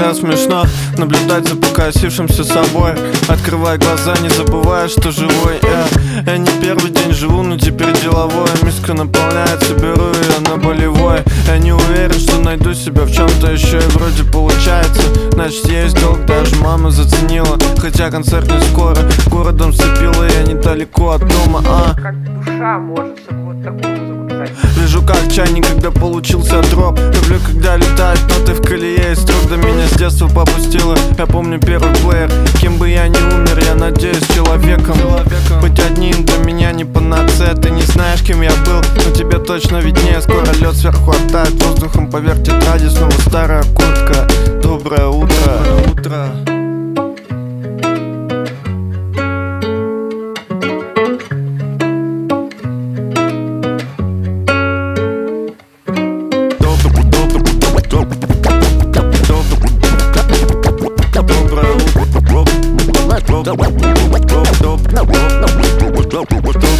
иногда смешно наблюдать за покосившимся собой. Открывай глаза, не забывая, что живой. Я не первый день живу, но теперь деловой. Миска наполняется, беру ее на болевой. Я не уверен, что найду себя в чем-то еще, и вроде получается. Значит, есть долг, даже мама заценила. Хотя концерт не скоро, городом сцепила, я недалеко от дома. Как душа может вот такую музыку писать? Лежу как чайник, когда получился дроп. Люблю, когда летают ноты в колее из строк. До меня с детства попустила, я помню первый плеер. Кем бы я ни умер, я надеюсь, человеком. Быть одним для меня не панацея. Ты не знаешь, кем я был, но тебе точно виднее. Скоро лед сверху оттает воздухом поверх тетради. Снова старая куртка. Доброе утро. Доброе утро.